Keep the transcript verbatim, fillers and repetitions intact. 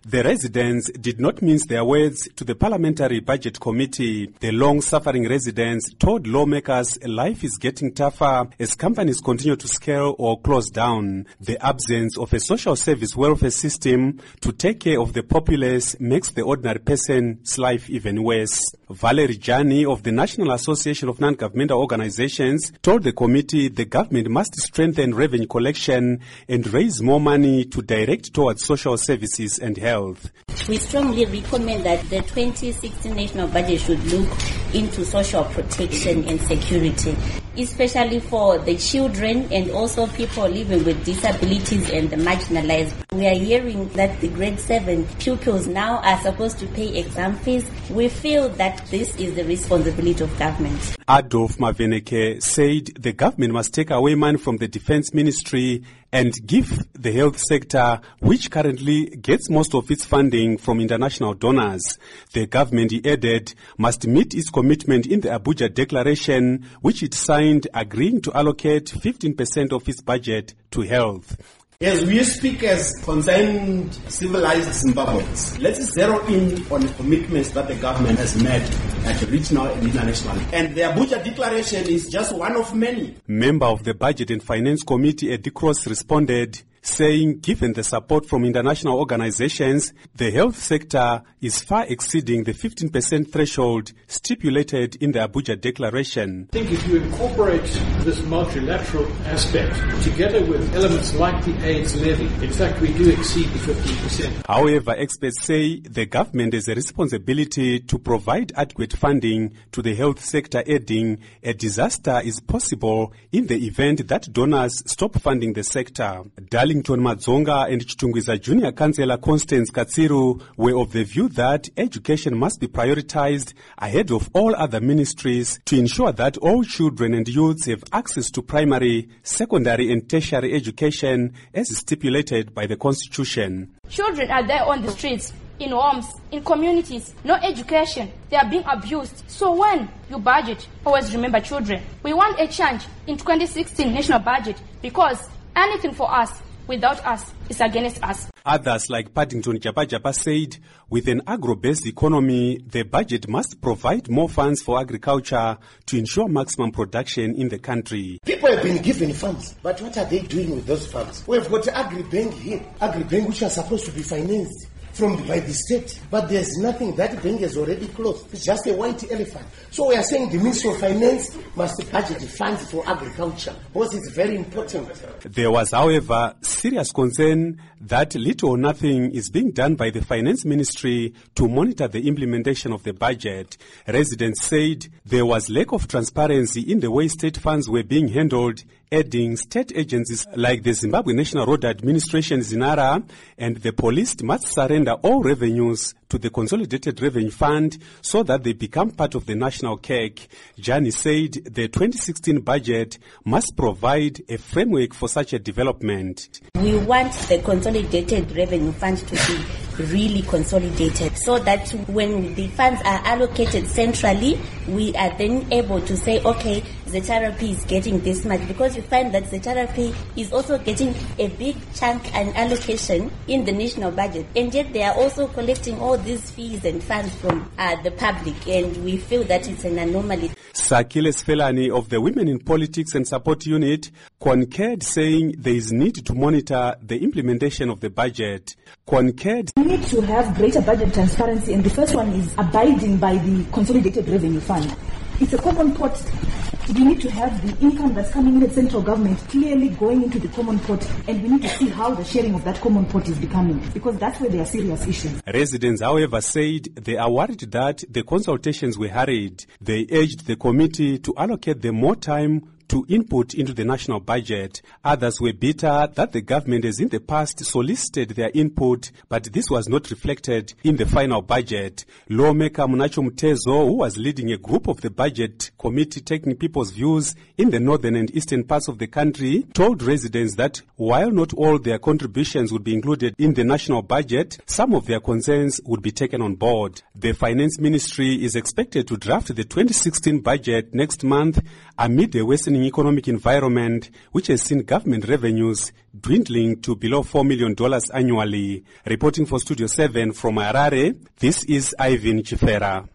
The residents did not mince their words to the Parliamentary Budget Committee. The long-suffering residents told lawmakers life is getting tougher as companies continue to scale or close down. The absence of a social service welfare system to take care of the populace makes the ordinary person's life even worse. Valerie Jani of the National Association of Non-Governmental Organizations told the committee the government must strengthen revenue collection and raise more money to direct towards social services and health. Health. We strongly recommend that the twenty sixteen national budget should look into social protection and security, especially for the children and also people living with disabilities and the marginalized. We are hearing that the grade seven pupils now are supposed to pay exam fees. We feel that this is the responsibility of government. Adolf Maveneke said the government must take away money from the Defense Ministry and give the health sector, which currently gets most of its funding from international donors. The government, he added, must meet its commitment in the Abuja Declaration, which it signed agreeing to allocate fifteen percent of its budget to health. As we speak as concerned civilized Zimbabweans, let's zero in on the commitments that the government has made at regional and international. And the Abuja Declaration is just one of many. Member of the Budget and Finance Committee, Eddie Cross, responded, saying given the support from international organizations, the health sector is far exceeding the fifteen percent threshold stipulated in the Abuja Declaration. I think if you incorporate this multilateral aspect together with elements like the AIDS levy, in fact, we do exceed the fifteen percent. However, experts say the government has a responsibility to provide adequate funding to the health sector, adding a disaster is possible in the event that donors stop funding the sector. Darlington Madzonga and Chitungwiza Junior Councillor Constance Katsiru were of the view that education must be prioritized ahead of all other ministries to ensure that all children and youths have access to primary, secondary and tertiary education as stipulated by the Constitution. Children are there on the streets, in homes, in communities, no education, they are being abused. So when you budget, always remember children. We want a change in twenty sixteen national budget because anything for us without us is against us. Others like Paddington Japa Japa said, with an agro-based economy, the budget must provide more funds for agriculture to ensure maximum production in the country. People have been given funds, but what are they doing with those funds? We've got Agri-Bank here, Agri-Bank which are supposed to be financed from by the state, but there's nothing. That bank is already closed. It's just a white elephant. So we are saying the Ministry of Finance must budget funds for agriculture because it's very important. There was, however, serious concern that little or nothing is being done by the Finance Ministry to monitor the implementation of the budget. Residents said there was lack of transparency in the way state funds were being handled, adding state agencies like the Zimbabwe National Road Administration, ZINARA, and the police must surrender all revenues to the Consolidated Revenue Fund so that they become part of the national cake. Jani said the twenty sixteen budget must provide a framework for such a development. We want the Consolidated Revenue Fund to be really consolidated so that when the funds are allocated centrally, we are then able to say, okay, Z T R P is getting this much, because you find that Z T R P is also getting a big chunk and allocation in the national budget, and yet they are also collecting all these fees and funds from uh, the public, and we feel that it's an anomaly. Sakiles Felani of the Women in Politics and Support Unit concurred, saying there is need to monitor the implementation of the budget. Concurred, we need to have greater budget transparency, and the first one is abiding by the Consolidated Revenue Fund. It's a common pot. We need to have the income that's coming in the central government clearly going into the common pot, and we need to see how the sharing of that common pot is becoming, because that's where there are serious issues. Residents, however, said they are worried that the consultations were hurried. They urged the committee to allocate them more time to input into the national budget. Others were bitter that the government has in the past solicited their input, but this was not reflected in the final budget. Lawmaker Munacho Mutezo, who was leading a group of the budget committee taking people's views in the northern and eastern parts of the country, told residents that while not all their contributions would be included in the national budget, some of their concerns would be taken on board. The Finance Ministry is expected to draft the twenty sixteen budget next month amid a worsening economic environment which has seen government revenues dwindling to below four million dollars annually. Reporting for Studio seven from Harare, this is Ivan Chifera.